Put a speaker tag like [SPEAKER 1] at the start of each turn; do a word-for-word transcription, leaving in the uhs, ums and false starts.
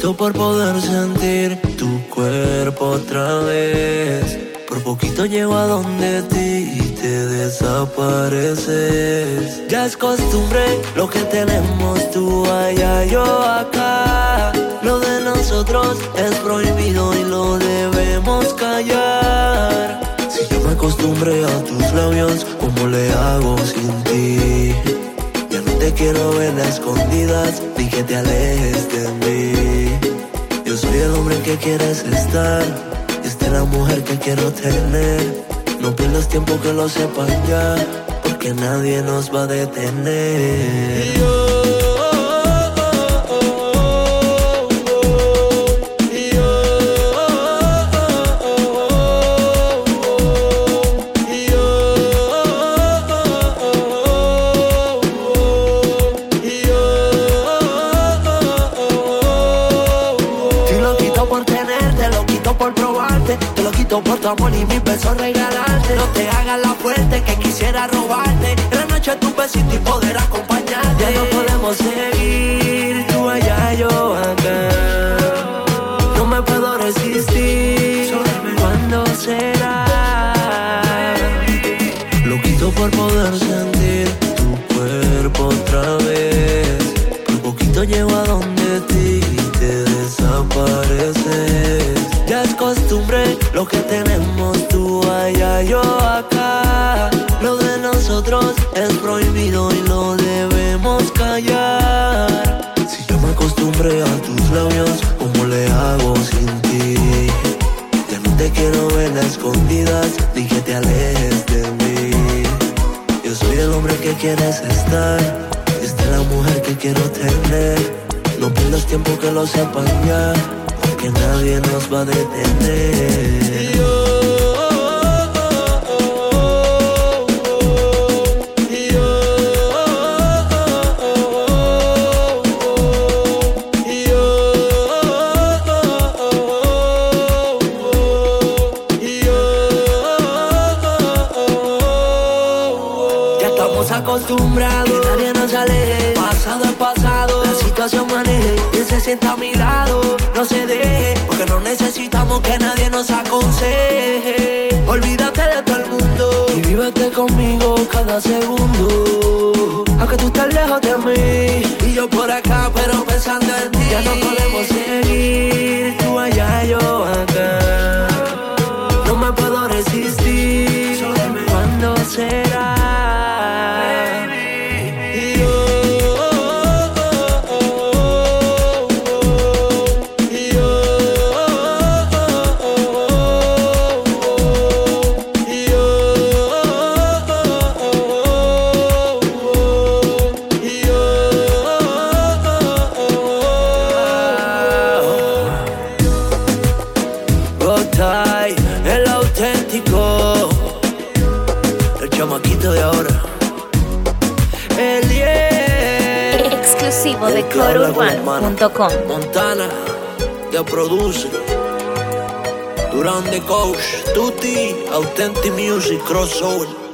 [SPEAKER 1] Loquito por poder sentir tu cuerpo otra vez. Por poquito llego a donde ti y te desapareces. Ya es costumbre lo que tenemos tú allá, yo acá. Lo de nosotros es prohibido y lo debemos callar. Si yo me acostumbré a tus labios, ¿cómo le hago sin ti? Ya no te quiero ver a escondidas ni que te alejes de mí. Yo soy el hombre que quieres estar, esta es la mujer que quiero tener. No pierdas tiempo, que lo sepan ya, porque nadie nos va a detener. Te lo quito por tu amor y mis besos regalarte. No te hagas la fuerte que quisiera robarte. En la noche tu besito y poder acompañarte. Ya no podemos seguir, tú allá, yo acá. No me puedo resistir, ¿cuándo será? Loquito por poder sentir tu cuerpo otra vez. Por poquito llego a donde ti y te desapareces. Ya es costumbre lo que tenemos tú allá, yo acá. Lo de nosotros es prohibido y lo debemos callar. Si yo me acostumbré a tus labios, ¿cómo le hago sin ti? Ya no te quiero ver a escondidas ni que te alejes de mí. Yo soy el hombre que quieres estar, esta es la mujer que quiero tener. No pierdas tiempo, que lo sepan ya, que nadie nos va a detener. Yo, yo, ya estamos acostumbrados, que nadie nos aleje. Pasado es pasado, la situación maneje. Quien se sienta a mi lado, no se deje, porque no necesitamos que nadie nos aconseje. Olvídate de todo el mundo y vívete conmigo cada segundo. Aunque tú estés lejos de mí y yo por acá, pero pensando en ti. Ya no podemos seguir, tú allá, yo acá. No me puedo resistir, ¿cuándo será? El auténtico, el chamaquito de ahora, el yeah.
[SPEAKER 2] Exclusivo de core urbano punto com.
[SPEAKER 1] Montana, que produce Durán de Coach, Tutti, Authentic Music, Crossover.